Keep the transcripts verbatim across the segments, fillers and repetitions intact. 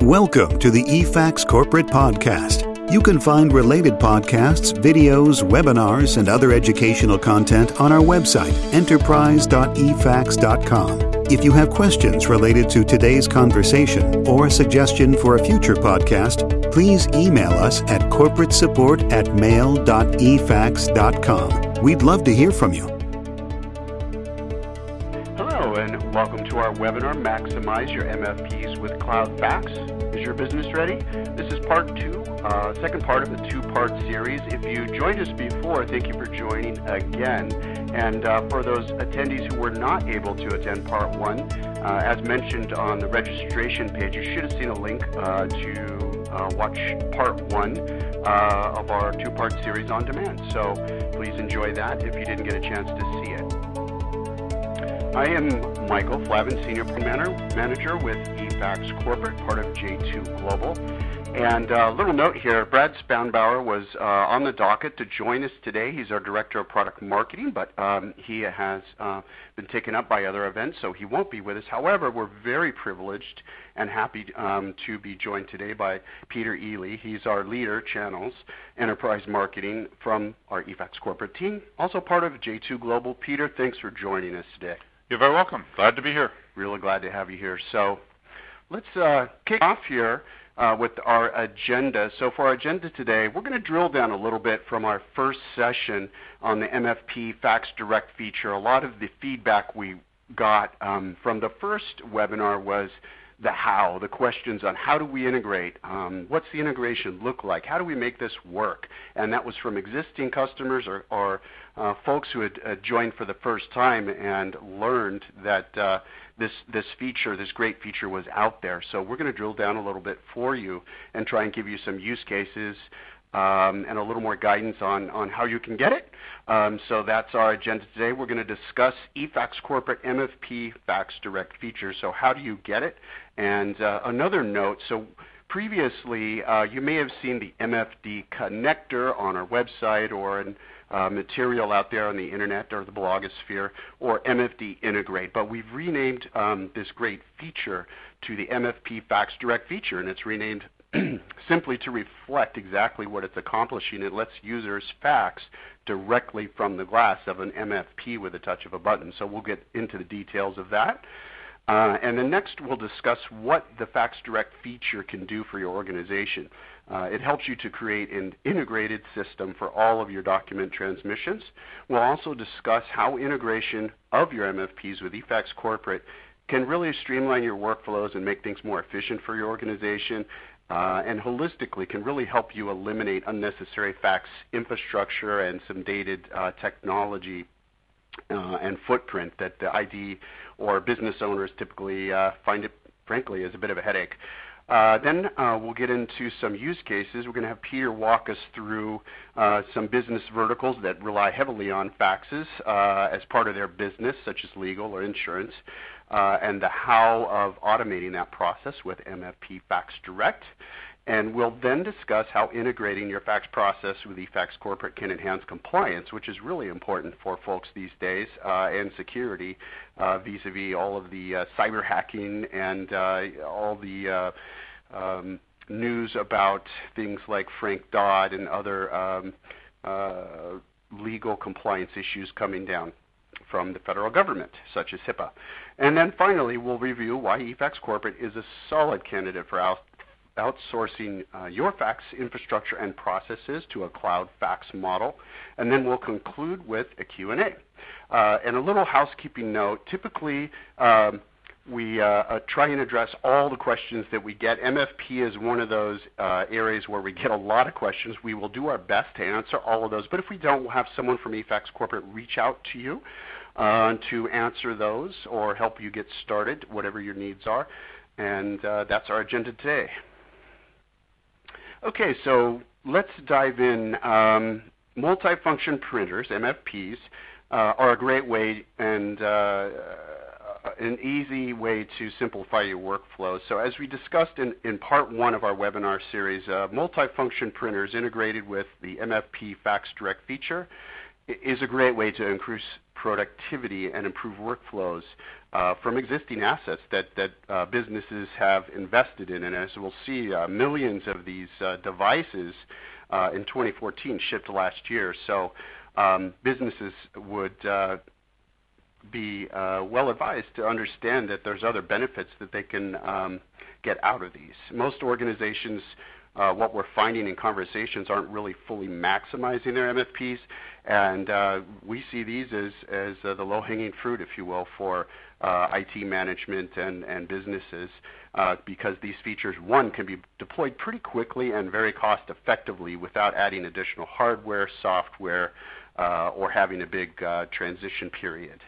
Welcome to the E FACS Corporate Podcast. You can find related podcasts, videos, webinars, and other educational content on our website, enterprise dot e facs dot com. If you have questions related to today's conversation or a suggestion for a future podcast, please email us at corporate support at mail dot e facs dot com. We'd love to hear from you. Hello, and welcome to our webinar, Maximize Your M F Ps with Cloud Fax. Is your business ready? This is part two, uh, second part of the two-part series. If you joined us before, thank you for joining again. And uh, for those attendees who were not able to attend part one, uh, as mentioned on the registration page, you should have seen a link uh, to uh, watch part one uh, of our two-part series on demand. So please enjoy that if you didn't get a chance to see it. I am Michael Flavin, Senior Manager with E FACS Corporate, part of J two Global. And a uh, little note here, Brad Spaunbauer was uh, on the docket to join us today. He's our Director of Product Marketing, but um, he has uh, been taken up by other events, so he won't be with us. However, we're very privileged and happy um, to be joined today by Peter Ely. He's our leader, Channels, Enterprise Marketing from our E FACS Corporate team, also part of J two Global. Peter, thanks for joining us today. You're very welcome. Glad to be here. Really glad to have you here. So let's uh, kick off here uh, with our agenda. So for our agenda today, we're going to drill down a little bit from our first session on the M F P Fax Direct feature. A lot of the feedback we got um, from the first webinar was the how, the questions on how do we integrate, um, what's the integration look like, how do we make this work? And that was from existing customers or, or uh, folks who had uh, joined for the first time and learned that uh, this, this feature, this great feature was out there. So we're going to drill down a little bit for you and try and give you some use cases Um, and a little more guidance on, on how you can get it. Um, so that's our agenda today. We're going to discuss E FACS Corporate M F P Fax Direct features. So how do you get it? And uh, another note, so previously uh, you may have seen the M F D connector on our website or in uh, material out there on the internet or the blogosphere, or M F D Integrate. But we've renamed um, this great feature to the M F P Fax Direct feature, and it's renamed simply to reflect exactly what it's accomplishing. It lets users fax directly from the glass of an M F P with a touch of a button. So we'll get into the details of that. Uh, and then next we'll discuss what the Fax Direct feature can do for your organization. Uh, it helps you to create an integrated system for all of your document transmissions. We'll also discuss how integration of your M F Ps with E FACS Corporate can really streamline your workflows and make things more efficient for your organization. Uh, and holistically can really help you eliminate unnecessary fax infrastructure and some dated uh, technology uh, and footprint that the I D or business owners typically uh, find it, frankly, as a bit of a headache. Uh, then uh, we'll get into some use cases. We're going to have Peter walk us through uh, some business verticals that rely heavily on faxes uh, as part of their business, such as legal or insurance, uh, and the how of automating that process with M F P Fax Direct. And we'll then discuss how integrating your fax process with E FACS Corporate can enhance compliance, which is really important for folks these days, uh, and security uh, vis-a-vis all of the uh, cyber hacking and uh, all the uh, um, news about things like Frank Dodd and other um, uh, legal compliance issues coming down from the federal government, such as HIPAA. And then finally, we'll review why E FACS Corporate is a solid candidate for out outsourcing uh, your fax infrastructure and processes to a cloud fax model. And then we'll conclude with a Q and A. Uh, and a little housekeeping note, typically um, we uh, uh, try and address all the questions that we get. M F P is one of those uh, areas where we get a lot of questions. We will do our best to answer all of those, but if we don't, we'll have someone from E FACS Corporate reach out to you uh, to answer those or help you get started, whatever your needs are. And uh, that's our agenda today. Okay, so let's dive in. Um, multifunction printers, M F Ps, uh, are a great way and uh, an easy way to simplify your workflow. So as we discussed in, in part one of our webinar series, uh, multifunction printers integrated with the M F P Fax Direct feature is a great way to increase productivity and improve workflows uh, from existing assets that, that uh, businesses have invested in. And as we'll see, uh, millions of these uh, devices uh, in twenty fourteen shipped last year. So um, businesses would uh, be uh, well advised to understand that there's other benefits that they can um, get out of these. Most organizations, uh, what we're finding in conversations, aren't really fully maximizing their M F Ps, and uh, we see these as, as uh, the low-hanging fruit, if you will, for uh, I T management and, and businesses, uh, because these features, one, can be deployed pretty quickly and very cost-effectively without adding additional hardware, software, uh, or having a big uh, transition period.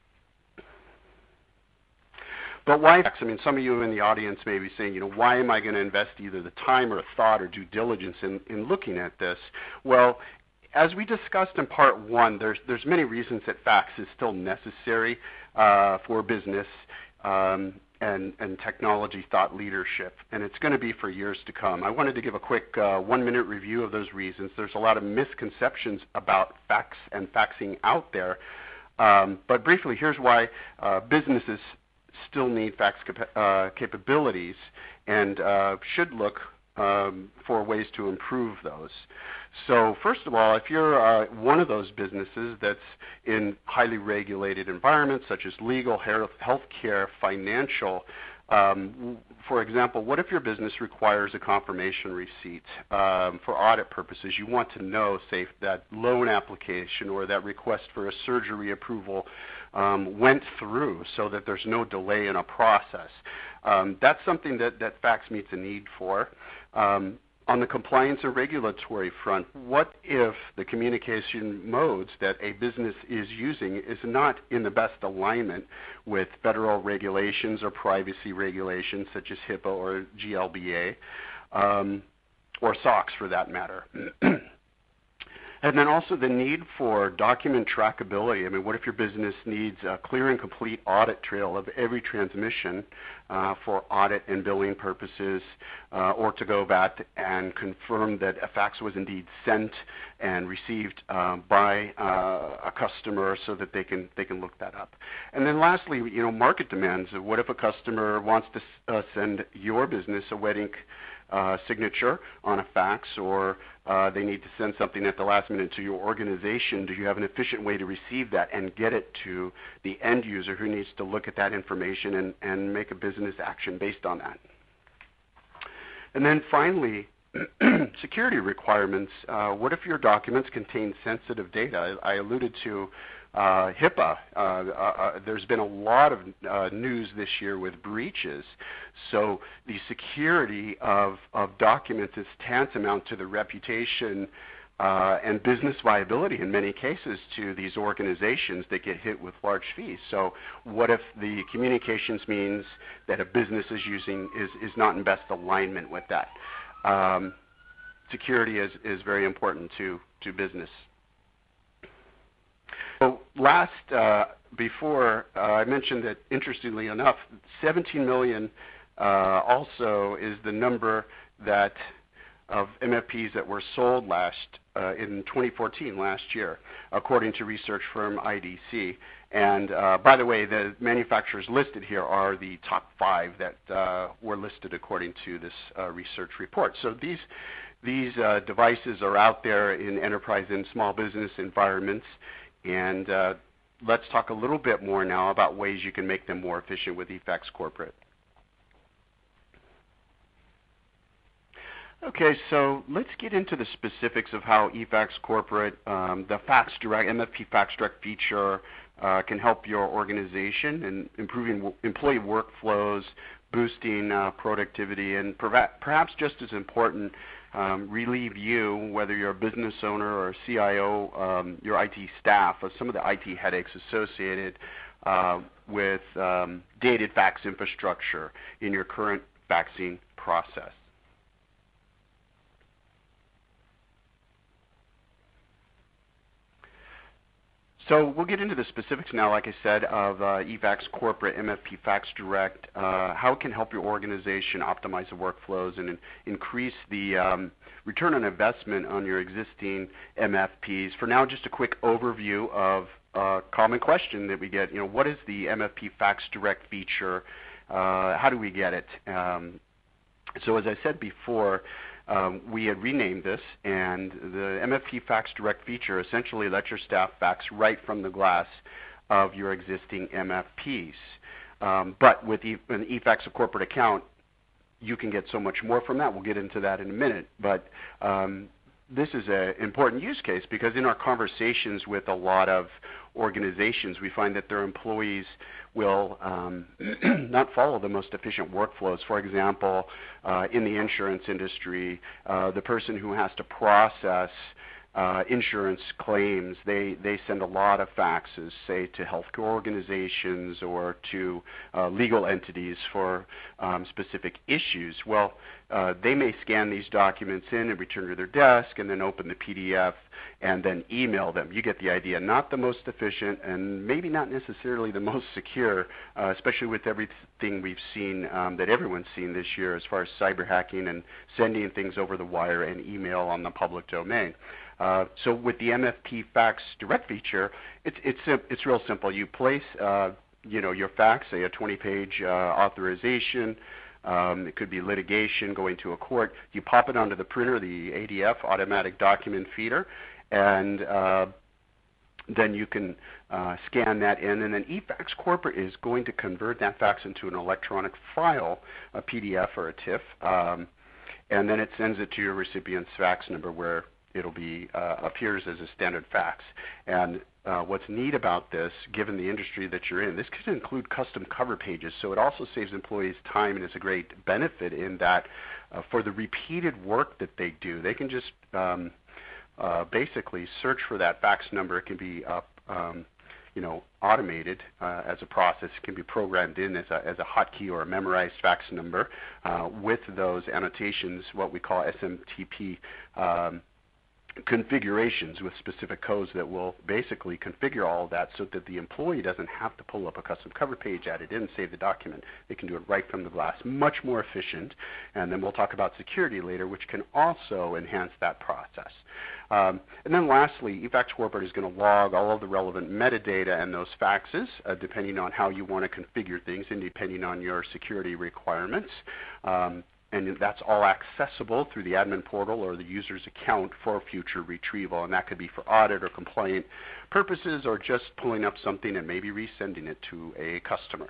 But why fax? I mean, some of you in the audience may be saying, you know, why am I going to invest either the time or thought or due diligence in, in looking at this? Well, as we discussed in part one, there's, there's many reasons that fax is still necessary uh, for business um, and, and technology thought leadership, and it's going to be for years to come. I wanted to give a quick uh, one-minute review of those reasons. There's a lot of misconceptions about fax and faxing out there, um, but briefly, here's why uh, businesses still need fax capa uh, capabilities and uh, should look um, for ways to improve those. So first of all, if you're uh, one of those businesses that's in highly regulated environments such as legal, healthcare, financial, um, for example, what if your business requires a confirmation receipt um, for audit purposes? You want to know, say, that loan application or that request for a surgery approval um, went through so that there's no delay in a process. Um, that's something that, that fax meets a need for. Um, on the compliance and regulatory front, what if the communication modes that a business is using is not in the best alignment with federal regulations or privacy regulations such as HIPAA or G L B A, um, or SOX for that matter? And then also the need for document trackability. I mean, what if your business needs a clear and complete audit trail of every transmission uh, for audit and billing purposes, uh, or to go back and confirm that a fax was indeed sent and received uh, by uh, a customer so that they can they can look that up. And then lastly, you know, market demands. What if a customer wants to uh, send your business a wedding Uh, signature on a fax, or uh, they need to send something at the last minute to your organization? Do you have an efficient way to receive that and get it to the end user who needs to look at that information and, and make a business action based on that? And then finally, security requirements. Uh, what if your documents contain sensitive data? I, I alluded to Uh, HIPAA. Uh, uh, there's been a lot of uh, news this year with breaches. So the security of, of documents is tantamount to the reputation uh, and business viability in many cases to these organizations that get hit with large fees. So what if the communications means that a business is using is, is not in best alignment with that? Um, security is, is very important to, to business. So last, uh, before, uh, I mentioned that, interestingly enough, seventeen million uh, also is the number that of M F Ps that were sold last uh, in twenty fourteen, last year, according to research firm I D C. And uh, by the way, the manufacturers listed here are the top five that uh, were listed according to this uh, research report. So these these uh, devices are out there in enterprise and small business environments. And uh, let's talk a little bit more now about ways you can make them more efficient with eFax Corporate. Okay, so let's get into the specifics of how eFax Corporate, um, the Fax Direct, M F P Fax Direct feature uh, can help your organization in improving employee workflows, boosting uh, productivity, and perhaps just as important, Um, relieve you, whether you're a business owner or a C I O, um, your I T staff, of some of the I T headaches associated uh, with um, dated fax infrastructure in your current faxing process. So we'll get into the specifics now, like I said, of uh, eFax Corporate, M F P Fax Direct, uh, how it can help your organization optimize the workflows and in, increase the um, return on investment on your existing M F Ps. For now, just a quick overview of a common question that we get. You know, what is the M F P Fax Direct feature? Uh, how do we get it? Um, so as I said before, Um, we had renamed this, and the M F P Fax Direct feature essentially lets your staff fax right from the glass of your existing M F Ps. Um, but with e an eFax Corporate account, you can get so much more from that. We'll get into that in a minute. But um, this is an important use case because in our conversations with a lot of organizations, we find that their employees will um, not follow the most efficient workflows. For example, uh, in the insurance industry, uh, the person who has to process uh, insurance claims, they, they send a lot of faxes, say to healthcare organizations or to uh, legal entities for um, specific issues. Well, uh, they may scan these documents in and return to their desk and then open the P D F and then email them. You get the idea. Not the most efficient and maybe not necessarily the most secure, uh, especially with everything we've seen um, that everyone's seen this year as far as cyber hacking and sending things over the wire and email on the public domain. Uh, so with the M F P Fax Direct feature, it's it's it's real simple. You place uh, you know your fax, say a twenty page uh, authorization. Um, it could be litigation going to a court. You pop it onto the printer, the A D F, Automatic Document Feeder, and uh, then you can uh, scan that in, and then eFax Corporate is going to convert that fax into an electronic file, a P D F or a TIFF, um, and then it sends it to your recipient's fax number where it'll be uh, appears as a standard fax. And uh, what's neat about this, given the industry that you're in, this could include custom cover pages, so it also saves employees time and is a great benefit in that uh, for the repeated work that they do, they can just um, uh, basically search for that fax number. It can be up, um, you know, automated uh, as a process. It can be programmed in as a, as a hotkey or a memorized fax number uh, with those annotations, what we call S M T P um, configurations with specific codes that will basically configure all of that so that the employee doesn't have to pull up a custom cover page, add it in, save the document. They can do it right from the glass. Much more efficient. And then we'll talk about security later, which can also enhance that process. Um, and then lastly, eFax Corporate is going to log all of the relevant metadata and those faxes, uh, depending on how you want to configure things and depending on your security requirements. Um, And that's all accessible through the admin portal or the user's account for future retrieval. And that could be for audit or compliant purposes or just pulling up something and maybe resending it to a customer.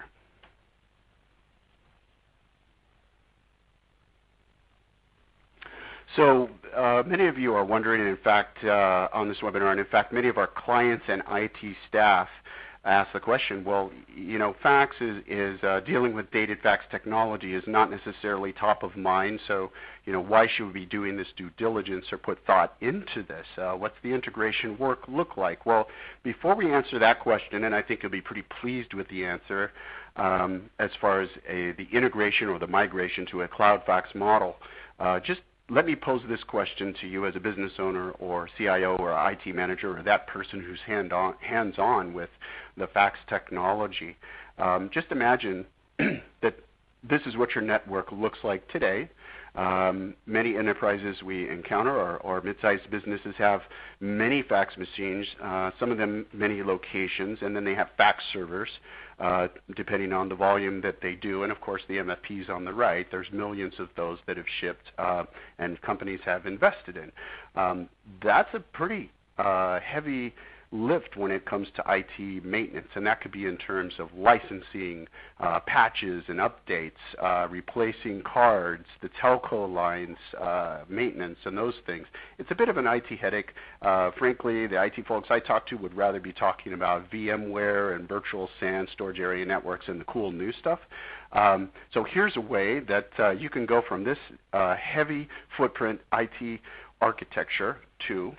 So uh, many of you are wondering, and in fact, uh, on this webinar, and in fact, many of our clients and I T staff ask the question, well, you know, fax is, is uh, dealing with dated fax technology is not necessarily top of mind, so, you know, why should we be doing this due diligence or put thought into this? Uh, what's the integration work look like? Well, before we answer that question, and I think you'll be pretty pleased with the answer, um, as far as a, the integration or the migration to a cloud fax model, uh, just let me pose this question to you as a business owner or C I O or I T manager or that person who's hand on, hands-on with the fax technology. Um, just imagine that this is what your network looks like today. Um, many enterprises we encounter or, or mid-sized businesses have many fax machines, uh, some of them many locations, and then they have fax servers uh, depending on the volume that they do, and of course the M F Ps on the right. There's millions of those that have shipped uh, and companies have invested in. Um, that's a pretty uh, heavy lift when it comes to I T maintenance, and that could be in terms of licensing, uh, patches and updates, uh, replacing cards, the telco lines, uh, maintenance, and those things. It's a bit of an I T headache. Uh, frankly, the I T folks I talk to would rather be talking about VMware and virtual S A N, storage area networks, and the cool new stuff. Um, so here's a way that uh, you can go from this uh, heavy footprint I T architecture to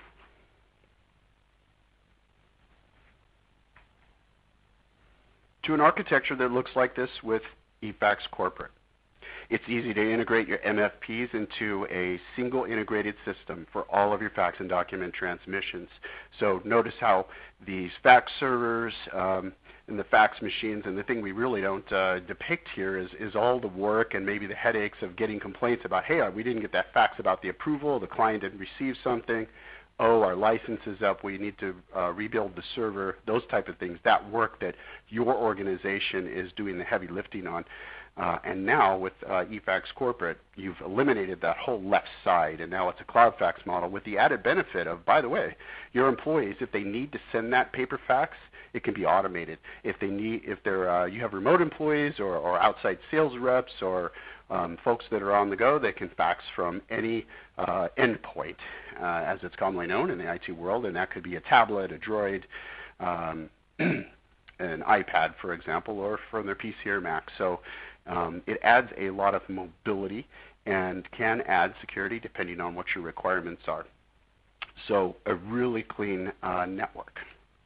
to an architecture that looks like this with eFax Corporate. It's easy to integrate your M F Ps into a single integrated system for all of your fax and document transmissions. So notice how these fax servers um, and the fax machines, and the thing we really don't uh, depict here is, is all the work and maybe the headaches of getting complaints about, hey, we didn't get that fax about the approval, the client didn't receive something, oh, our license is up, we need to uh, rebuild the server, those type of things, that work that your organization is doing the heavy lifting on. Uh, and now with uh, eFax Corporate, you've eliminated that whole left side, and now it's a cloud fax model with the added benefit of, by the way, your employees, if they need to send that paper fax, it can be automated. If they need, if they're, uh, you have remote employees or, or outside sales reps or um, folks that are on the go, they can fax from any uh, endpoint, uh, as it's commonly known in the I T world, and that could be a tablet, a Droid, um, an iPad, for example, or from their P C or Mac. So um, it adds a lot of mobility and can add security depending on what your requirements are. So a really clean uh, network.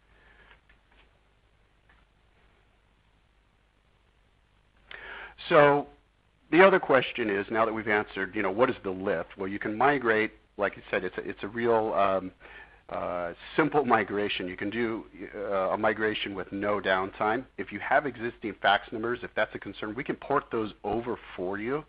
So the other question is, now that we've answered, you know, what is the lift? Well, you can migrate, like I said, it's a, it's a real um, uh, simple migration. You can do uh, a migration with no downtime. If you have existing fax numbers, if that's a concern, we can port those over for you.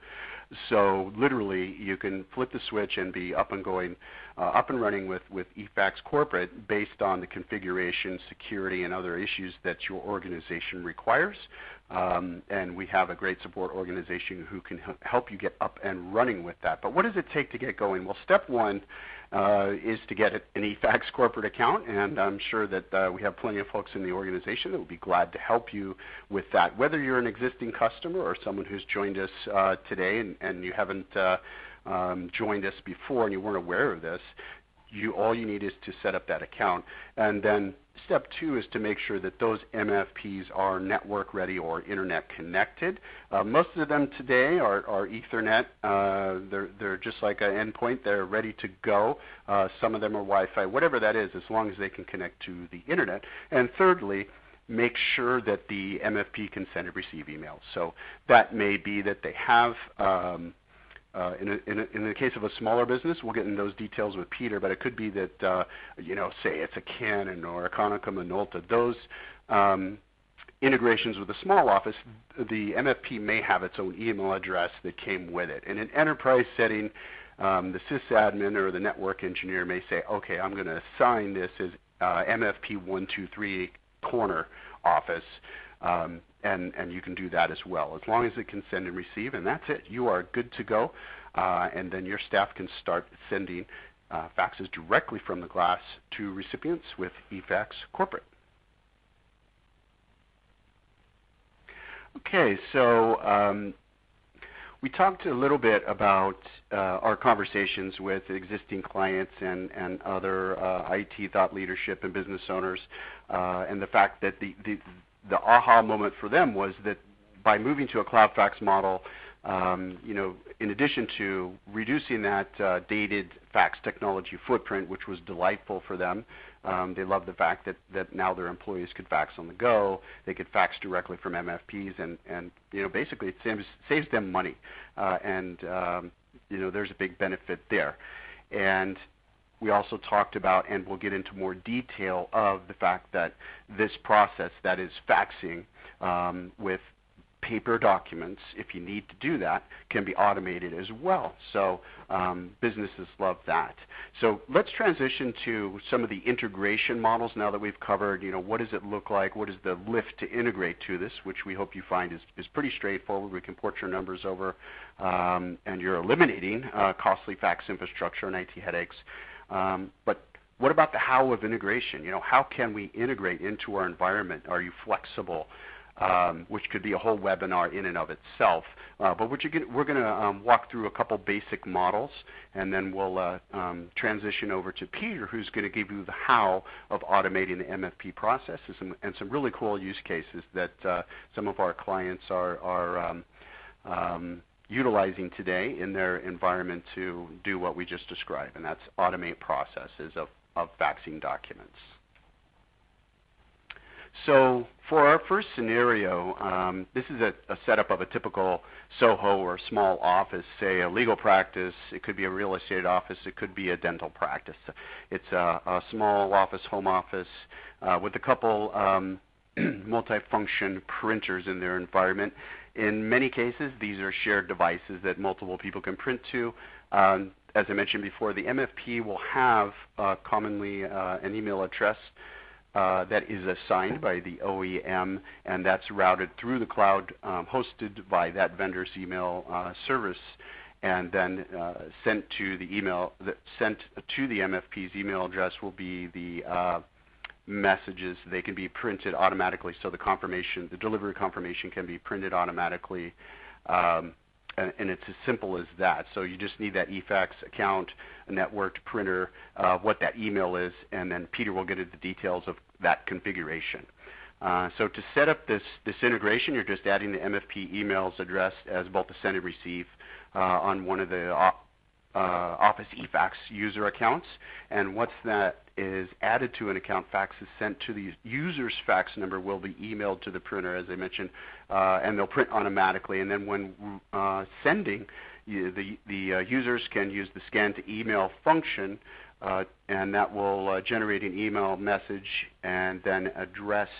So literally, you can flip the switch and be up and going, uh, up and running with, with eFax Corporate based on the configuration, security, and other issues that your organization requires. Um, and we have a great support organization who can help you get up and running with that. But what does it take to get going? Well, step one uh, is to get an eFax Corporate account, and I'm sure that uh, we have plenty of folks in the organization that will be glad to help you with that. Whether you're an existing customer or someone who's joined us uh, today and, and you haven't uh, um, joined us before and you weren't aware of this, you all you need is to set up that account. And then step two is to make sure that those M F Ps are network ready or internet connected. Uh, most of them today are, are Ethernet. Uh, they're, they're just like an endpoint. They're ready to go. Uh, some of them are Wi-Fi, whatever that is, as long as they can connect to the internet. And thirdly, make sure that the M F P can send and receive emails. So that may be that they have um, Uh, in, a, in, a, in the case of a smaller business, we'll get into those details with Peter, but it could be that, uh, you know, say it's a Canon or a Konica Minolta. Those um, integrations with a small office, the M F P may have its own email address that came with it. In an enterprise setting, um, the sysadmin or the network engineer may say, okay, I'm going to assign this as uh, M F P one two three corner office. Um, and, and you can do that as well, as long as it can send and receive, and that's it. You are good to go, uh, and then your staff can start sending uh, faxes directly from the glass to recipients with eFax Corporate. Okay, so um, we talked a little bit about uh, our conversations with existing clients and, and other uh, I T thought leadership and business owners, uh, and the fact that the, the the aha moment for them was that by moving to a cloud fax model, um, you know, in addition to reducing that uh, dated fax technology footprint, which was delightful for them, um, they loved the fact that, that now their employees could fax on the go, they could fax directly from M F Ps, and, and you know, basically it saves, saves them money, uh, and um, you know, there's a big benefit there. And we also talked about, and we'll get into more detail of the fact that this process, that is faxing um, with paper documents, if you need to do that, can be automated as well. So um, businesses love that. So let's transition to some of the integration models now that we've covered, you know, what does it look like, what is the lift to integrate to this, which we hope you find is, is pretty straightforward. We can port your numbers over, um, and you're eliminating uh, costly fax infrastructure and I T headaches. Um, but what about the how of integration? You know, how can we integrate into our environment? Are you flexible? Um, which could be a whole webinar in and of itself. Uh, but we're, we're going to um, walk through a couple basic models, and then we'll uh, um, transition over to Peter, who's going to give you the how of automating the M F P processes and, and some really cool use cases that uh, some of our clients are, are um, um, utilizing today in their environment to do what we just described, and that's automate processes of, of faxing documents. So for our first scenario, um, this is a, a setup of a typical Soho or small office, say a legal practice. It could be a real estate office. It could be a dental practice. It's a, a small office, home office, uh, with a couple um, multifunction printers in their environment. In many cases, these are shared devices that multiple people can print to. Um, as I mentioned before, the M F P will have uh, commonly uh, an email address uh, that is assigned by the O E M, and that's routed through the cloud, um, hosted by that vendor's email uh, service, and then uh, sent to the email that sent to the M F P's email address will be the uh, messages. They can be printed automatically, so the confirmation, the delivery confirmation can be printed automatically, um, and, and it's as simple as that. So you just need that E FAX account, a networked printer, uh, what that email is, and then Peter will get into the details of that configuration. Uh, so to set up this, this integration, you're just adding the M F P emails addressed as both the send and receive uh, on one of the uh, uh, Office E FAX user accounts, and once that is added to an account, fax is sent to the user's fax number will be emailed to the printer, as I mentioned, uh, and they'll print automatically. And then when uh, sending, you, the, the uh, users can use the scan to email function, uh, and that will uh, generate an email message and then address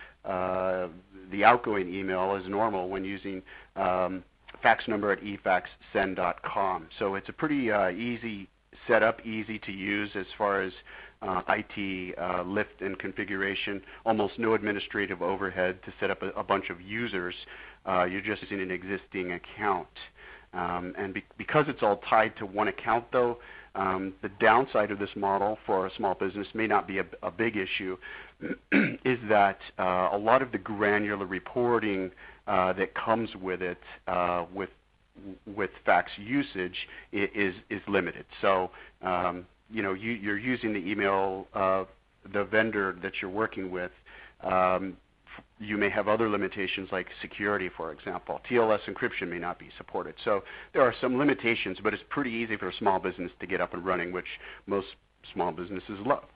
uh, the outgoing email as normal when using um, fax number at e fax send dot com. So it's a pretty uh, easy setup, easy to use as far as Uh, I T uh, lift and configuration, almost no administrative overhead to set up a, a bunch of users. Uh, you're just using an existing account. Um, and be because it's all tied to one account, though, um, the downside of this model for a small business may not be a, a big issue, is that uh, a lot of the granular reporting uh, that comes with it, uh, with with fax usage, is is limited. So. Um, you know, you, you're using the email, uh, the vendor that you're working with. Um, you may have other limitations like security, for example. T L S encryption may not be supported. So there are some limitations, but it's pretty easy for a small business to get up and running, which most small businesses love.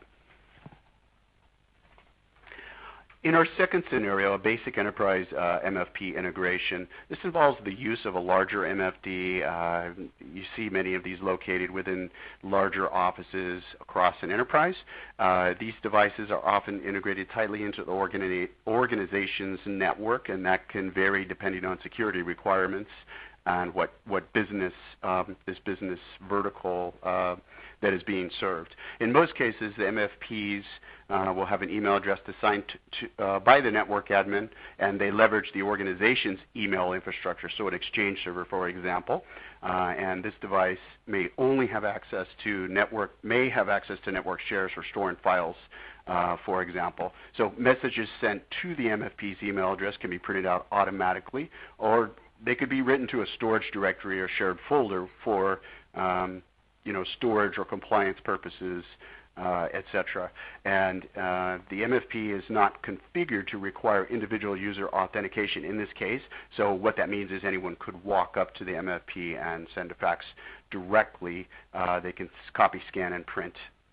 In our second scenario, a basic enterprise uh, M F P integration, this involves the use of a larger M F D. Uh, you see many of these located within larger offices across an enterprise. Uh, these devices are often integrated tightly into the organi organization's network, and that can vary depending on security requirements and what, what business, um, this business vertical uh, that is being served. In most cases, the M F Ps uh, will have an email address assigned to, to, uh, by the network admin, and they leverage the organization's email infrastructure, so an Exchange server, for example. Uh, and this device may only have access to network, may have access to network shares or storing files, uh, for example. So messages sent to the M F P's email address can be printed out automatically, or they could be written to a storage directory or shared folder for um, you know, storage or compliance purposes, uh, et cetera. And uh, the M F P is not configured to require individual user authentication in this case. So what that means is anyone could walk up to the M F P and send a fax directly. Uh, they can copy, scan, and print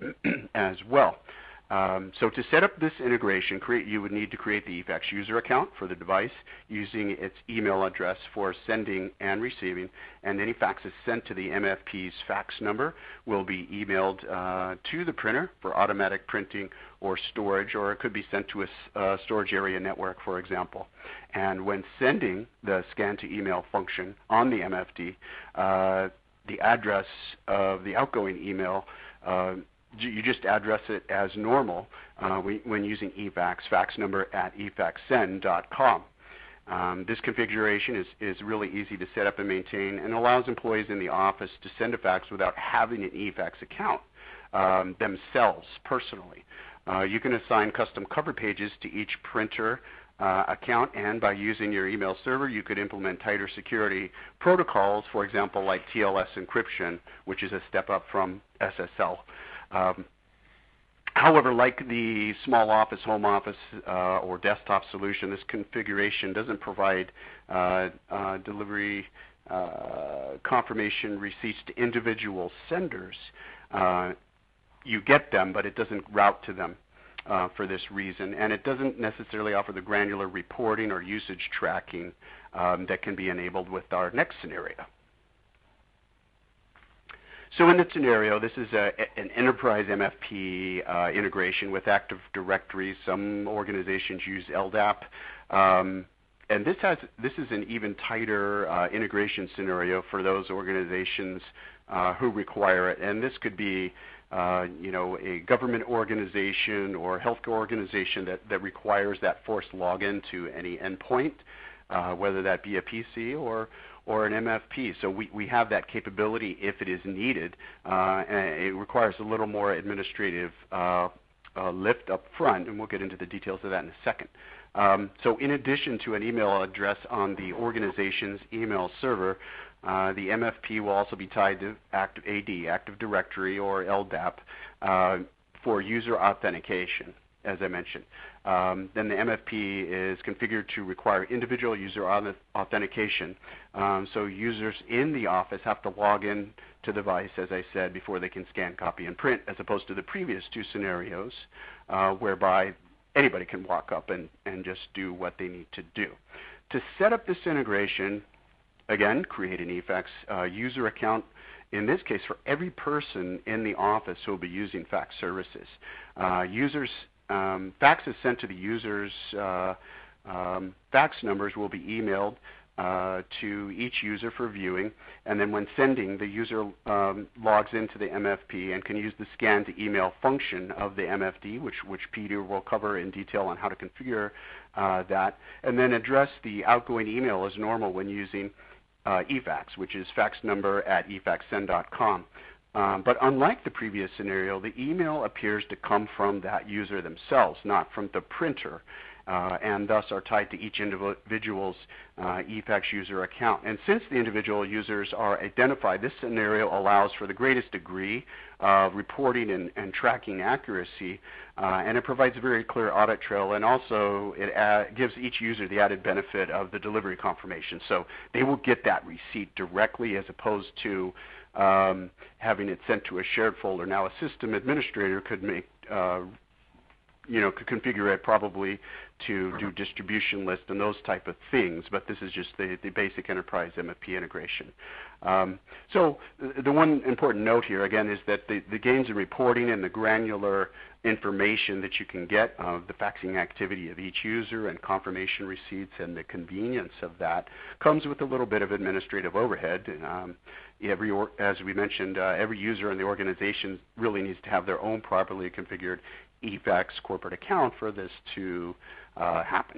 as well. Um, so to set up this integration, create, you would need to create the E FAX user account for the device using its email address for sending and receiving, and any faxes sent to the M F P's fax number will be emailed uh, to the printer for automatic printing or storage, or it could be sent to a uh, storage area network, for example. And when sending the scan to email function on the M F D, uh, the address of the outgoing email, uh, you just address it as normal uh, when using E FAX, fax number at e fax send dot com. Um, this configuration is, is really easy to set up and maintain and allows employees in the office to send a fax without having an E FAX account um, themselves personally. Uh, you can assign custom cover pages to each printer uh, account, and by using your email server, you could implement tighter security protocols, for example, like T L S encryption, which is a step up from S S L. Um, however, like the small office, home office, uh, or desktop solution, this configuration doesn't provide uh, uh, delivery uh, confirmation receipts to individual senders. Uh, you get them, but it doesn't route to them. uh, for this reason, and it doesn't necessarily offer the granular reporting or usage tracking um, that can be enabled with our next scenario. So in this scenario, this is a, an enterprise M F P uh, integration with Active Directory. Some organizations use L D A P. Um, and this, has, this is an even tighter uh, integration scenario for those organizations uh, who require it. And this could be uh, you know, a government organization or healthcare organization that, that requires that forced login to any endpoint, uh, whether that be a P C or or an M F P. So we, we have that capability if it is needed. Uh, and it requires a little more administrative uh, uh, lift up front, and we'll get into the details of that in a second. Um, so in addition to an email address on the organization's email server, uh, the M F P will also be tied to Active A D, Active Directory, or L D A P, uh, for user authentication, as I mentioned. Um, then the M F P is configured to require individual user authentication. Um, so users in the office have to log in to the device, as I said, before they can scan, copy, and print, as opposed to the previous two scenarios, uh, whereby anybody can walk up and, and just do what they need to do. To set up this integration, again, create an E FAX uh, user account, in this case for every person in the office who will be using fax services. Uh, users Um, faxes sent to the users' uh, um, fax numbers will be emailed uh, to each user for viewing, and then when sending, the user um, logs into the M F P and can use the scan to email function of the M F D, which, which Peter will cover in detail on how to configure uh, that, and then address the outgoing email as normal when using uh, E FAX, which is fax number at e fax send dot com. Um, but unlike the previous scenario, the email appears to come from that user themselves, not from the printer, uh, and thus are tied to each individual's uh, E FAX user account. And since the individual users are identified, this scenario allows for the greatest degree of reporting and, and tracking accuracy, uh, and it provides a very clear audit trail, and also it add, gives each user the added benefit of the delivery confirmation. So they will get that receipt directly as opposed to Um, having it sent to a shared folder. Now, a system administrator could make, uh, you know, could configure it probably to do distribution lists and those type of things, but this is just the, the basic enterprise M F P integration. Um, so the, the one important note here, again, is that the, the gains in reporting and the granular information that you can get of the faxing activity of each user and confirmation receipts and the convenience of that comes with a little bit of administrative overhead. Um, every, or, as we mentioned, uh, every user in the organization really needs to have their own properly configured E FAX corporate account for this to uh, happen.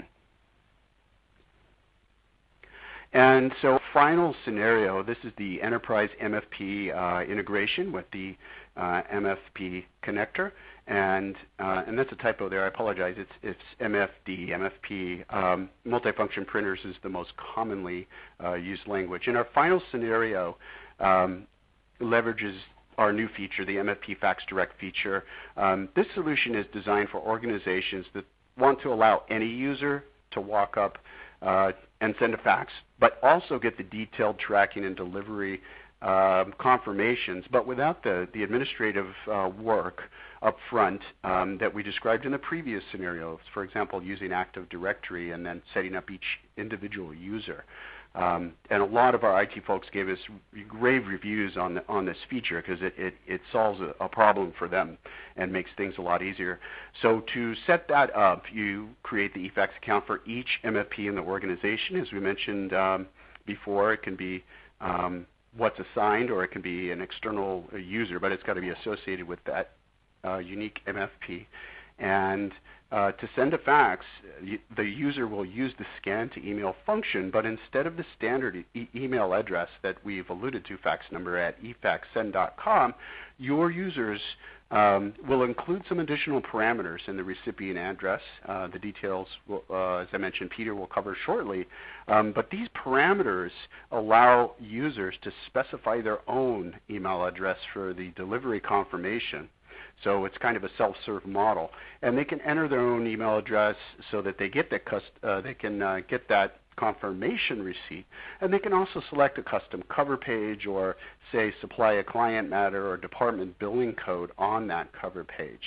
And so final scenario, this is the enterprise M F P uh, integration with the uh, M F P connector. And, uh, and that's a typo there. I apologize. It's, it's M F D, M F P. Um, multifunction printers is the most commonly uh, used language. And our final scenario um, leverages our new feature, the M F P Fax Direct feature. Um, this solution is designed for organizations that want to allow any user to walk up uh, and send a fax, but also get the detailed tracking and delivery um, confirmations, but without the, the administrative uh, work up front um, that we described in the previous scenarios, for example, using Active Directory and then setting up each individual user. Um, and a lot of our I T folks gave us rave reviews on, the, on this feature because it, it, it solves a, a problem for them and makes things a lot easier. So to set that up, you create the E FAX account for each M F P in the organization. As we mentioned um, before, it can be um, what's assigned, or it can be an external user, but it's got to be associated with that uh, unique M F P. And uh, to send a fax, the user will use the scan to email function, but instead of the standard e email address that we've alluded to, fax number at e fax send dot com, your users um, will include some additional parameters in the recipient address. Uh, the details, will, uh, as I mentioned, Peter will cover shortly. Um, but these parameters allow users to specify their own email address for the delivery confirmation. So it's kind of a self-serve model, and they can enter their own email address so that they get that cust uh, they can uh, get that confirmation receipt, and they can also select a custom cover page or say supply a client matter or department billing code on that cover page.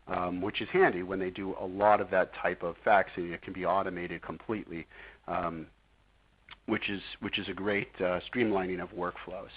um, which is handy when they do a lot of that type of faxing. It can be automated completely, um, which is which is a great uh, streamlining of workflows.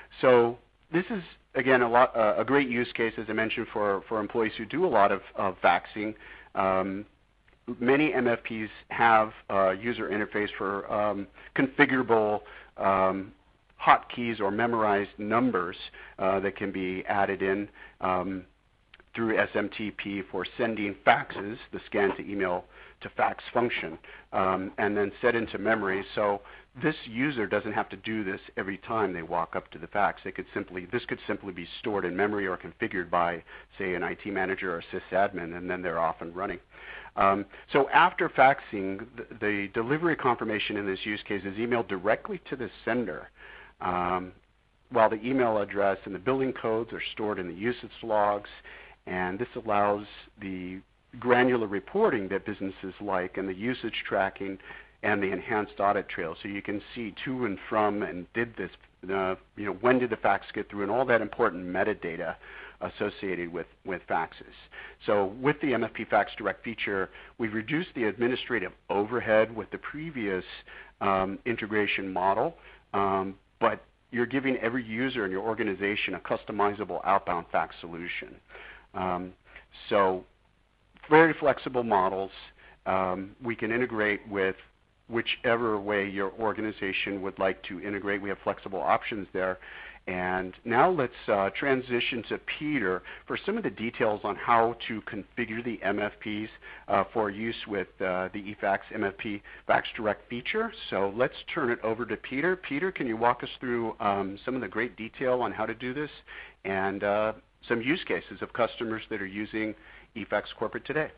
So this is again a lot uh, a great use case, as I mentioned, for for employees who do a lot of, of faxing. Um, many M F Ps have a user interface for um, configurable um, hotkeys or memorized numbers uh, that can be added in um, through S M T P for sending faxes, the scan to email to fax function, um, and then set into memory. So this user doesn't have to do this every time they walk up to the fax. They could simply, this could simply be stored in memory or configured by, say, an I T manager or sysadmin, and then they're off and running. Um, so after faxing, the, the delivery confirmation in this use case is emailed directly to the sender, um, while the email address and the billing codes are stored in the usage logs, and this allows the granular reporting that businesses like and the usage tracking and the enhanced audit trail. So you can see to and from and did this, uh, you know, when did the fax get through, and all that important metadata associated with, with faxes. So with the M F P Fax Direct feature, we've reduced the administrative overhead with the previous um, integration model, um, but you're giving every user in your organization a customizable outbound fax solution. Um, so very flexible models. Um, we can integrate with whichever way your organization would like to integrate. We have flexible options there. And now let's uh, transition to Peter for some of the details on how to configure the M F Ps uh, for use with uh, the eFax M F P Fax Direct feature. So let's turn it over to Peter. Peter, can you walk us through um, some of the great detail on how to do this and uh, some use cases of customers that are using eFax Corporate today?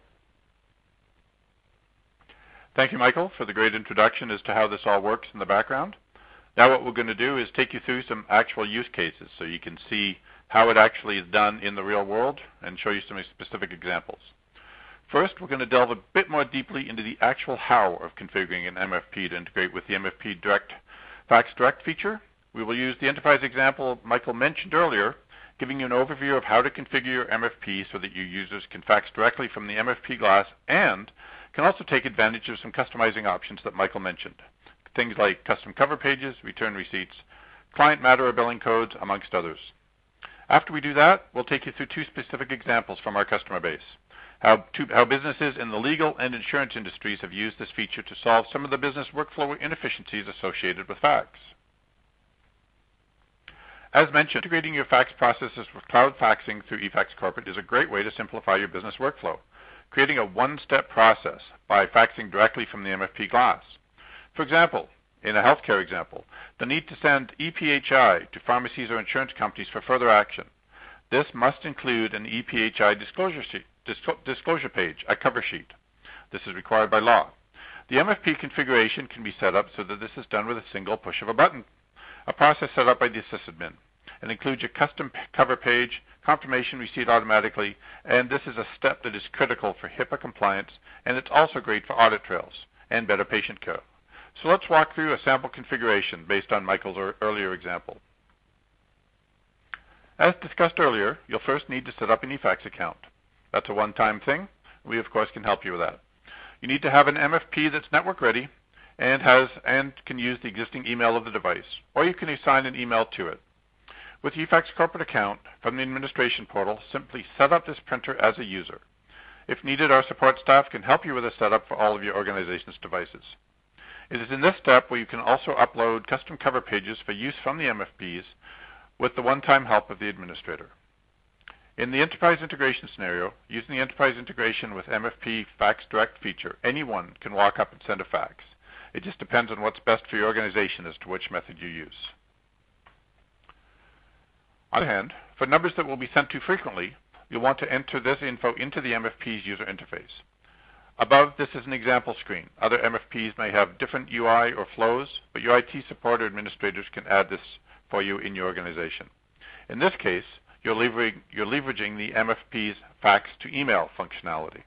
Thank you, Michael, for the great introduction as to how this all works in the background. Now what we're going to do is take you through some actual use cases so you can see how it actually is done in the real world and show you some specific examples. First, we're going to delve a bit more deeply into the actual how of configuring an M F P to integrate with the M F P Direct Fax Direct feature. We will use the enterprise example Michael mentioned earlier, giving you an overview of how to configure your M F P so that your users can fax directly from the M F P glass and can also take advantage of some customizing options that Michael mentioned. Things like custom cover pages, return receipts, client matter or billing codes, amongst others. After we do that, we'll take you through two specific examples from our customer base, how, to, how businesses in the legal and insurance industries have used this feature to solve some of the business workflow inefficiencies associated with fax. As mentioned, integrating your fax processes with cloud faxing through eFax Corporate is a great way to simplify your business workflow, creating a one-step process by faxing directly from the M F P glass. For example, in a healthcare example, the need to send E P H I to pharmacies or insurance companies for further action. This must include an E P H I disclosure, sheet, disclosure page, a cover sheet. This is required by law. The M F P configuration can be set up so that this is done with a single push of a button, a process set up by the sysadmin. It includes a custom cover page, confirmation receipt automatically, and this is a step that is critical for HIPAA compliance, and it's also great for audit trails and better patient care. So let's walk through a sample configuration based on Michael's earlier example. As discussed earlier, you'll first need to set up an eFax account. That's a one-time thing. We, of course, can help you with that. You need to have an M F P that's network ready and has and can use the existing email of the device, or you can assign an email to it. With eFax Corporate account from the administration portal, simply set up this printer as a user. If needed, our support staff can help you with a setup for all of your organization's devices. It is in this step where you can also upload custom cover pages for use from the M F Ps with the one-time help of the administrator. In the enterprise integration scenario, using the enterprise integration with M F P Fax Direct feature, anyone can walk up and send a fax. It just depends on what's best for your organization as to which method you use. On the other hand, for numbers that will be sent to frequently, you'll want to enter this info into the M F P's user interface. Above, this is an example screen. Other M F Ps may have different U I or flows, but your I T support or administrators can add this for you in your organization. In this case, you're leveraging, you're leveraging the M F P's fax to email functionality.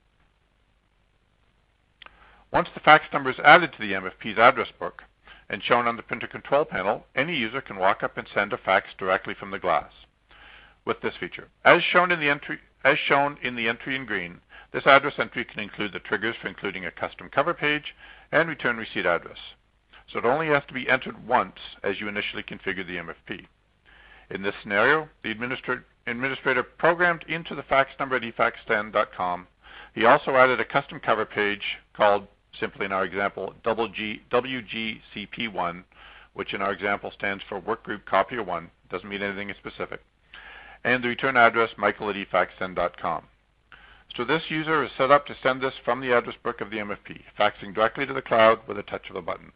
Once the fax number is added to the M F P's address book and shown on the printer control panel, any user can walk up and send a fax directly from the glass with this feature. As shown in the entry, as shown in the entry in green, this address entry can include the triggers for including a custom cover page and return receipt address. So it only has to be entered once as you initially configure the M F P. In this scenario, the administrator, administrator programmed into the fax number at e fax ten dot com. He also added a custom cover page called, simply in our example, W G C P one, which in our example stands for Workgroup Copier one, doesn't mean anything specific, and the return address, michael at e fax ten dot com. So this user is set up to send this from the address book of the M F P, faxing directly to the cloud with a touch of a button.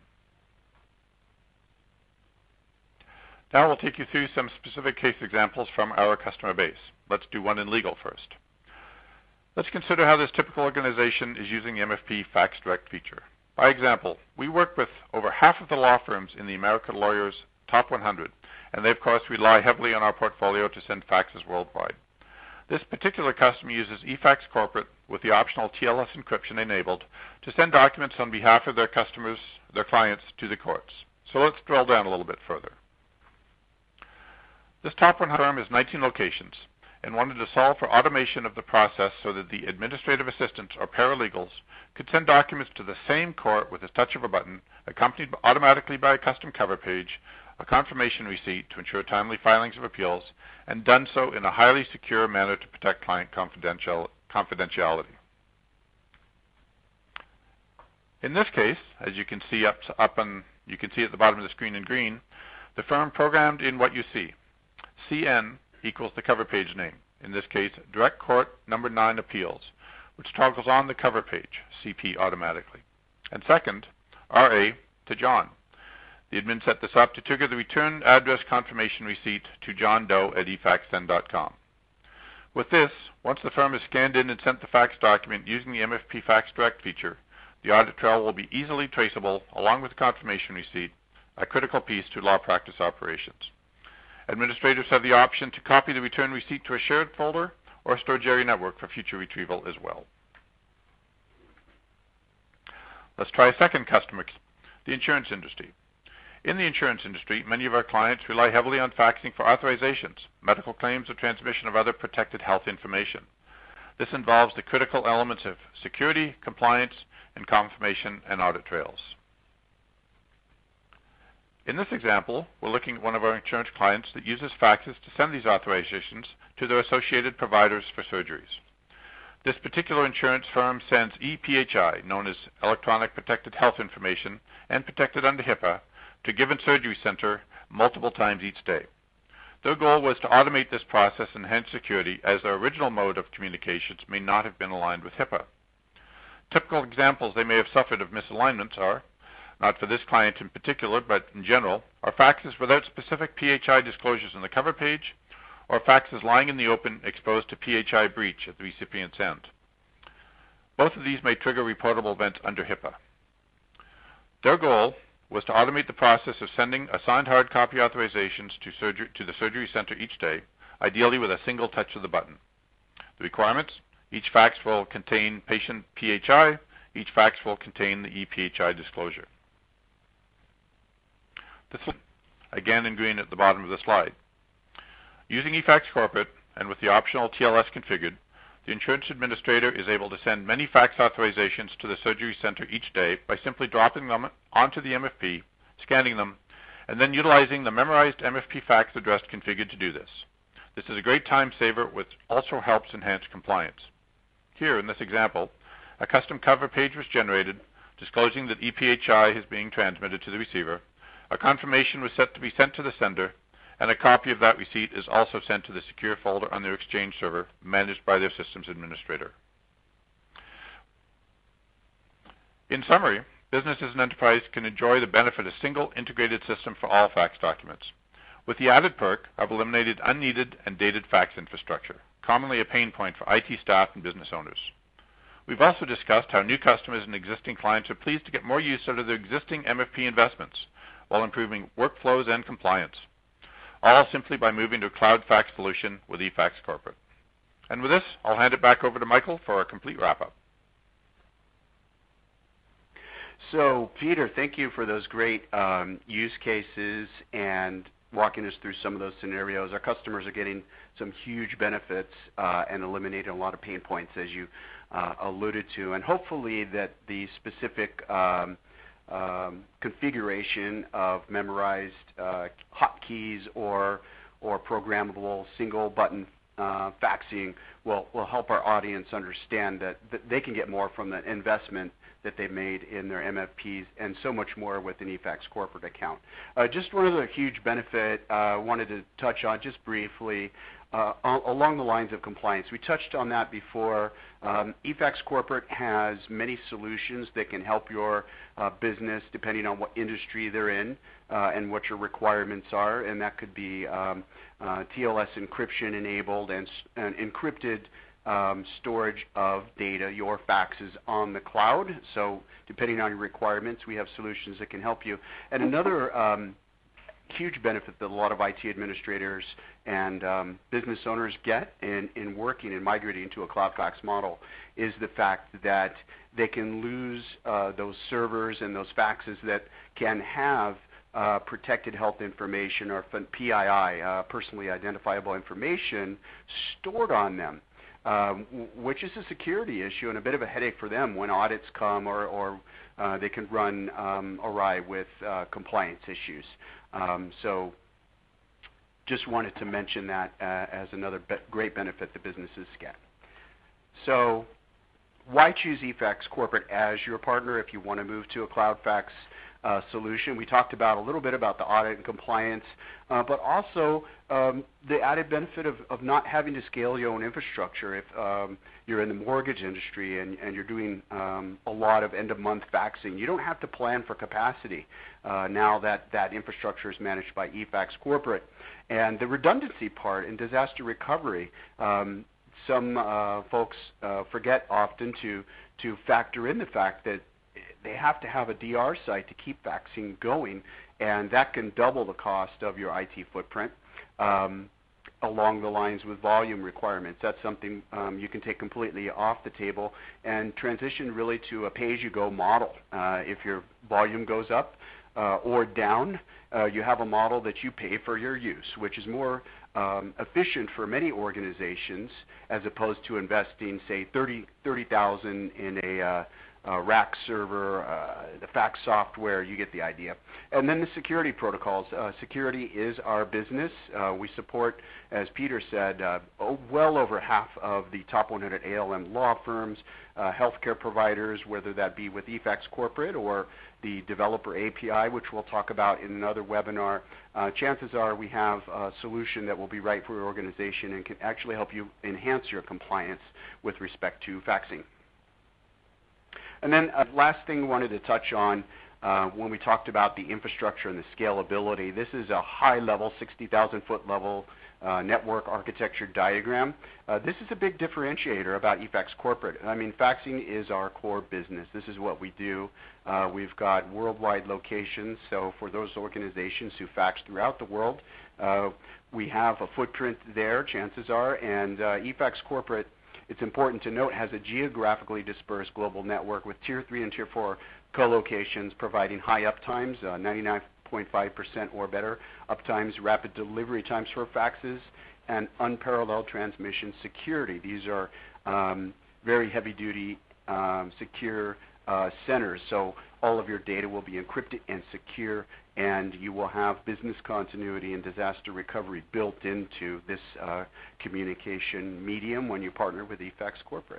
Now we'll take you through some specific case examples from our customer base. Let's do one in legal first. Let's consider how this typical organization is using the M F P Fax Direct feature. By example, we work with over half of the law firms in the American Lawyers Top one hundred, and they of course rely heavily on our portfolio to send faxes worldwide. This particular customer uses e fax Corporate with the optional T L S encryption enabled to send documents on behalf of their customers, their clients, to the courts. So let's drill down a little bit further. This top one hundred firm has nineteen locations and wanted to solve for automation of the process so that the administrative assistants or paralegals could send documents to the same court with a touch of a button, accompanied automatically by a custom cover page, a confirmation receipt to ensure timely filings of appeals, and done so in a highly secure manner to protect client confidential, confidentiality. In this case, as you can see up, up on, you can see at the bottom of the screen in green, the firm programmed in what you see. C N equals the cover page name, in this case, Direct Court Number nine Appeals, which toggles on the cover page, C P, automatically. And second, R A to John. The admin set this up to trigger the return address confirmation receipt to John Doe at e fax ten dot com. With this, once the firm has scanned in and sent the fax document using the M F P Fax Direct feature, the audit trail will be easily traceable along with the confirmation receipt, a critical piece to law practice operations. Administrators have the option to copy the return receipt to a shared folder or store Jerry Network for future retrieval as well. Let's try a second customer, the insurance industry. In the insurance industry, many of our clients rely heavily on faxing for authorizations, medical claims, or transmission of other protected health information. This involves the critical elements of security, compliance, and confirmation and audit trails. In this example, we're looking at one of our insurance clients that uses faxes to send these authorizations to their associated providers for surgeries. This particular insurance firm sends E P H I, known as Electronic Protected Health Information and protected under HIPAA, to a given surgery center multiple times each day. Their goal was to automate this process and enhance security, as their original mode of communications may not have been aligned with HIPAA. Typical examples they may have suffered of misalignments are, not for this client in particular, but in general, are faxes without specific P H I disclosures on the cover page, or faxes lying in the open exposed to P H I breach at the recipient's end. Both of these may trigger reportable events under HIPAA. Their goal was to automate the process of sending assigned hard copy authorizations to, surgery, to the surgery center each day, ideally with a single touch of the button. The requirements: each fax will contain patient P H I, each fax will contain the E P H I disclosure. This, again in green at the bottom of the slide. Using e fax Corporate and with the optional T L S configured, the insurance administrator is able to send many fax authorizations to the surgery center each day by simply dropping them onto the M F P, scanning them, and then utilizing the memorized M F P fax address configured to do this. This is a great time saver, which also helps enhance compliance. Here, in this example, a custom cover page was generated disclosing that E P H I is being transmitted to the receiver. A confirmation was set to be sent to the sender, and a copy of that receipt is also sent to the secure folder on their Exchange server, managed by their systems administrator. In summary, businesses and enterprise can enjoy the benefit of a single integrated system for all fax documents, with the added perk of eliminated unneeded and dated fax infrastructure, commonly a pain point for I T staff and business owners. We've also discussed how new customers and existing clients are pleased to get more use out of their existing M F P investments, while improving workflows and compliance, all simply by moving to a cloud fax solution with e fax Corporate. And with this, I'll hand it back over to Michael for a complete wrap-up. So, Peter, thank you for those great um, use cases and walking us through some of those scenarios. Our customers are getting some huge benefits uh, and eliminating a lot of pain points, as you uh, alluded to, and hopefully that the specific um, um, configuration of memorized uh, hotkeys or or programmable single button uh, faxing will will help our audience understand that, that they can get more from the investment that they made in their M F Ps, and so much more with an E FAX corporate account. Uh, just one other huge benefit I uh, wanted to touch on just briefly uh, along the lines of compliance. We touched on that before. Um, E FAX corporate has many solutions that can help your uh, business depending on what industry they're in uh, and what your requirements are, and that could be um, uh, T L S encryption enabled and, and encrypted Um, storage of data, your faxes on the cloud. So depending on your requirements, we have solutions that can help you. And another um, huge benefit that a lot of I T administrators and um, business owners get in, in working and migrating into a cloud fax model is the fact that they can lose uh, those servers and those faxes that can have uh, protected health information or P I I, uh, personally identifiable information, stored on them. Um, which is a security issue and a bit of a headache for them when audits come or, or uh, they can run um, awry with uh, compliance issues. Um, so just wanted to mention that uh, as another be great benefit that businesses get. So why choose E FAX Corporate as your partner if you want to move to a cloud fax Uh, solution? We talked about a little bit about the audit and compliance, uh, but also um, the added benefit of, of not having to scale your own infrastructure. If um, you're in the mortgage industry and, and you're doing um, a lot of end-of-month faxing, you don't have to plan for capacity uh, now that that infrastructure is managed by E FAX Corporate. And the redundancy part in disaster recovery, um, some uh, folks uh, forget often to, to factor in the fact that they have to have a D R site to keep faxing going, and that can double the cost of your I T footprint um, along the lines with volume requirements. That's something um, you can take completely off the table and transition really to a pay-as-you-go model. Uh, if your volume goes up uh, or down, uh, you have a model that you pay for your use, which is more um, efficient for many organizations as opposed to investing, say, thirty thousand in a uh, Uh, rack server, uh, the fax software, you get the idea. And then the security protocols. Uh, security is our business. Uh, we support, as Peter said, uh, oh, well over half of the top one hundred A L M law firms, uh, healthcare providers, whether that be with E FAX Corporate or the developer A P I, which we'll talk about in another webinar. Uh, chances are we have a solution that will be right for your organization and can actually help you enhance your compliance with respect to faxing. And then uh, last thing we wanted to touch on uh, when we talked about the infrastructure and the scalability, this is a high-level, sixty thousand foot level uh, network architecture diagram. Uh, this is a big differentiator about E FAX Corporate. I mean, faxing is our core business. This is what we do. Uh, we've got worldwide locations, so for those organizations who fax throughout the world, uh, we have a footprint there, chances are, and uh, E FAX Corporate, it's important to note, has a geographically dispersed global network with tier three and tier four co-locations providing high uptimes, uh, ninety-nine point five percent or better uptimes, rapid delivery times for faxes, and unparalleled transmission security. These are um, very heavy-duty, um, secure uh, centers, so all of your data will be encrypted and secure, and you will have business continuity and disaster recovery built into this uh, communication medium when you partner with E FAX Corporate.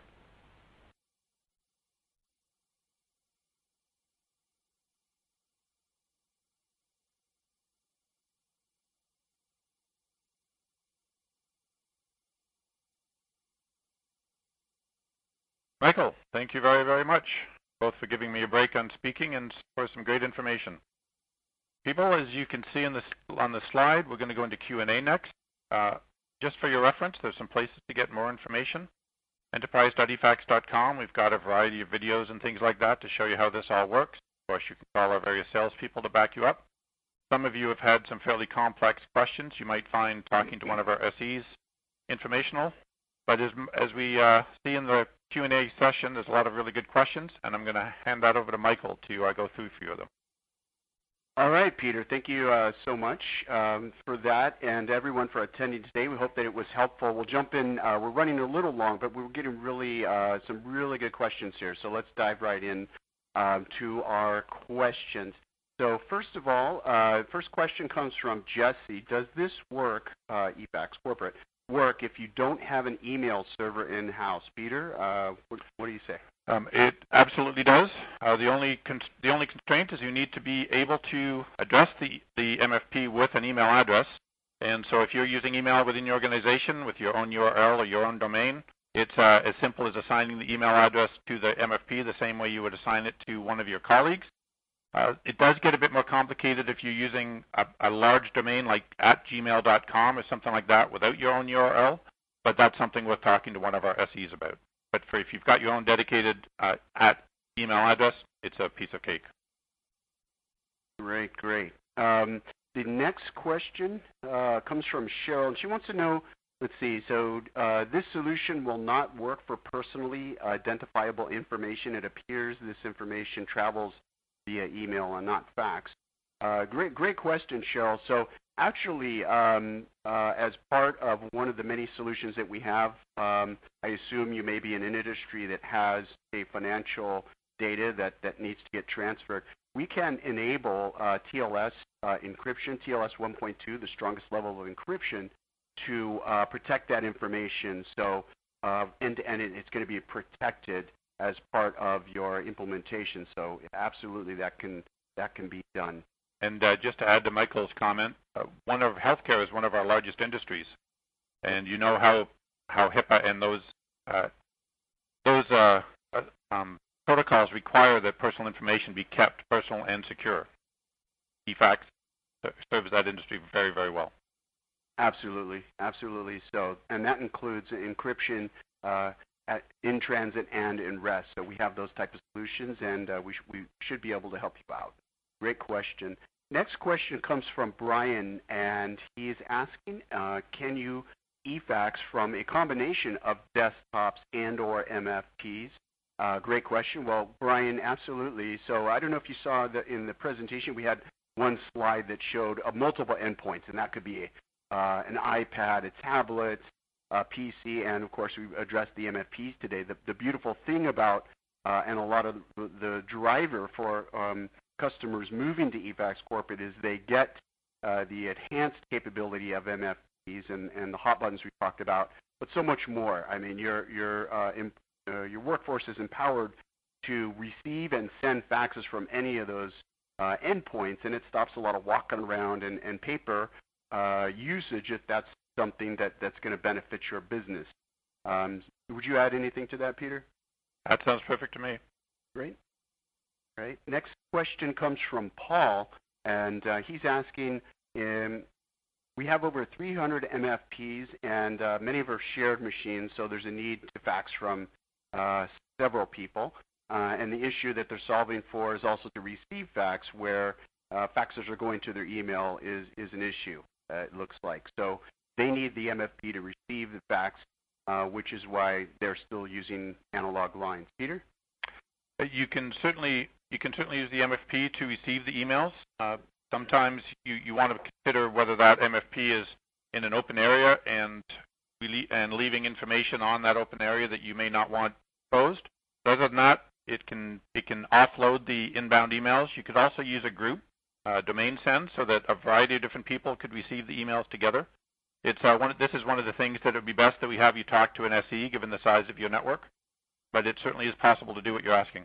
Michael, thank you very, very much, both for giving me a break on speaking and for some great information. People, as you can see in this, on the slide, we're going to go into Q and A next. Uh, just for your reference, there's some places to get more information. enterprise dot e fax dot com, we've got a variety of videos and things like that to show you how this all works. Of course, you can call our various salespeople to back you up. Some of you have had some fairly complex questions. You might find talking to one of our S Es informational. But as, as we uh, see in the Q and A session, there's a lot of really good questions, and I'm going to hand that over to Michael to uh, go through a few of them. All right, Peter, thank you uh, so much um, for that, and everyone for attending today. We hope that it was helpful. We'll jump in. Uh, we're running a little long, but we're getting really uh, some really good questions here, so let's dive right in um, to our questions. So first of all, uh, first question comes from Jesse. Does this work, uh, E FAX Corporate, work if you don't have an email server in-house? Peter, uh, what, what do you say? Um, it absolutely does. Uh, the only the only constraint is you need to be able to address the, the M F P with an email address. And so if you're using email within your organization with your own U R L or your own domain, it's uh, as simple as assigning the email address to the M F P the same way you would assign it to one of your colleagues. Uh, it does get a bit more complicated if you're using a, a large domain like at gmail dot com or something like that without your own U R L, but that's something worth talking to one of our S Es about. But for if you've got your own dedicated uh, at email address, it's a piece of cake. Great, great. Um, the next question uh, comes from Cheryl, and she wants to know, let's see, so uh, this solution will not work for personally identifiable information. It appears this information travels via email and not fax. Uh, great, great question, Cheryl. So actually, um, uh, as part of one of the many solutions that we have, um, I assume you may be in an industry that has a financial data that, that needs to get transferred. We can enable uh, T L S uh, encryption, T L S one point two, the strongest level of encryption, to uh, protect that information. So uh, end-to-end, it's going to be protected as part of your implementation. So absolutely, that can that can be done. And uh, just to add to Michael's comment, uh, one of healthcare is one of our largest industries, and you know how how HIPAA and those uh, those uh, uh, um, protocols require that personal information be kept personal and secure. E FAX serves that industry very, very well. Absolutely, absolutely. So, and that includes encryption uh, at, in transit and in rest. So we have those types of solutions, and uh, we sh we should be able to help you out. Great question. Next question comes from Brian, and he is asking, uh, can you E FAX from a combination of desktops and or M F Ps? Uh, great question. Well, Brian, absolutely. So I don't know if you saw that in the presentation, we had one slide that showed uh, multiple endpoints, and that could be uh, an iPad, a tablet, a P C, and of course we addressed the M F Ps today. The, the beautiful thing about, uh, and a lot of the, the driver for um, customers moving to E FAX Corporate is they get uh, the enhanced capability of M F Ps and, and the hot buttons we talked about, but so much more. I mean, your your uh, in, uh, your workforce is empowered to receive and send faxes from any of those uh, endpoints, and it stops a lot of walking around and, and paper uh, usage if that's something that, that's going to benefit your business. Um, would you add anything to that, Peter? That sounds perfect to me. Great. Right. Next question comes from Paul, and uh, he's asking, um, we have over three hundred M F Ps, and uh, many of our shared machines, so there's a need to fax from uh, several people. Uh, and the issue that they're solving for is also to receive fax, where uh, faxes are going to their email is, is an issue, uh, it looks like. So they need the M F P to receive the fax, uh, which is why they're still using analog lines. Peter? You can certainly you can certainly use the M F P to receive the emails. Uh, sometimes you, you want to consider whether that M F P is in an open area and and leaving information on that open area that you may not want exposed. Other than that, it can it can offload the inbound emails. You could also use a group uh, domain send so that a variety of different people could receive the emails together. It's uh, one. This is one of the things that it would be best that we have you talk to an S E, given the size of your network. But it certainly is possible to do what you're asking.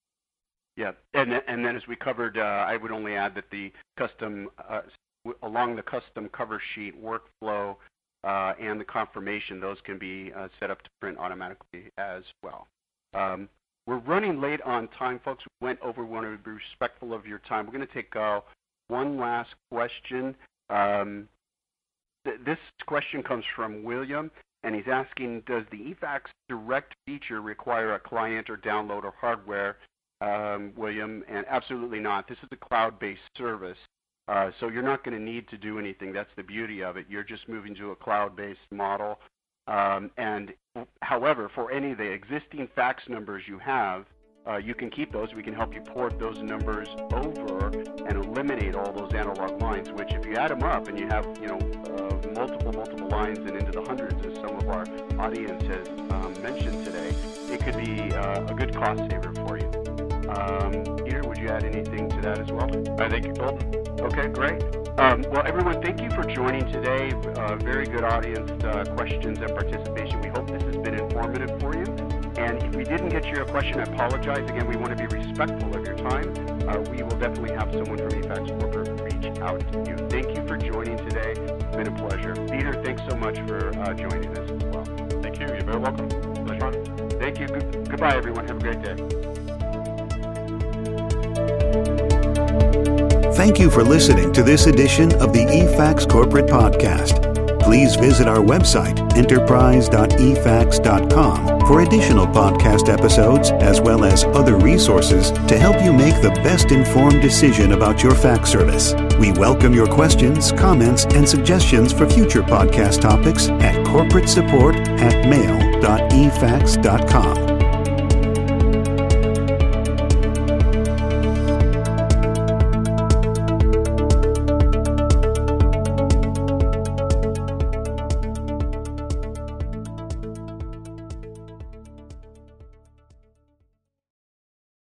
Yeah, and and then as we covered, uh, I would only add that the custom uh, along the custom cover sheet workflow uh, and the confirmation, those can be uh, set up to print automatically as well. Um, we're running late on time, folks. We went over. We want to be respectful of your time. We're going to take uh, one last question. Um, th this question comes from William, and he's asking, does the E FAX Direct feature require a client or download or hardware, um, William? And absolutely not. This is a cloud-based service, uh, so you're not going to need to do anything. That's the beauty of it. You're just moving to a cloud-based model. Um, and however, for any of the existing fax numbers you have, uh, you can keep those. We can help you port those numbers over and eliminate all those analog lines, which if you add them up and you have, you know, uh, multiple, multiple lines and into the hundreds, as some of our audience has um, mentioned today, it could be uh, a good cost saver for you. Um, Peter, would you add anything to that as well? I think you're golden. Okay, great. Um, well, everyone, thank you for joining today. Uh, very good audience uh, questions and participation. We hope this has been informative for you. And if we didn't get to your question, I apologize. Again, we want to be respectful of your time. Uh, we will definitely have someone from E FACS Corporate reach out to you. Thank you for joining today. It's been a pleasure. Peter, thanks so much for uh, joining us as well. Thank you. You're very welcome. Pleasure. Thank you. Good- goodbye, everyone. Have a great day. Thank you for listening to this edition of the E FACS Corporate Podcast. Please visit our website, enterprise dot e fax dot com, for additional podcast episodes as well as other resources to help you make the best informed decision about your fax service. We welcome your questions, comments, and suggestions for future podcast topics at corporate support at mail dot e fax dot com.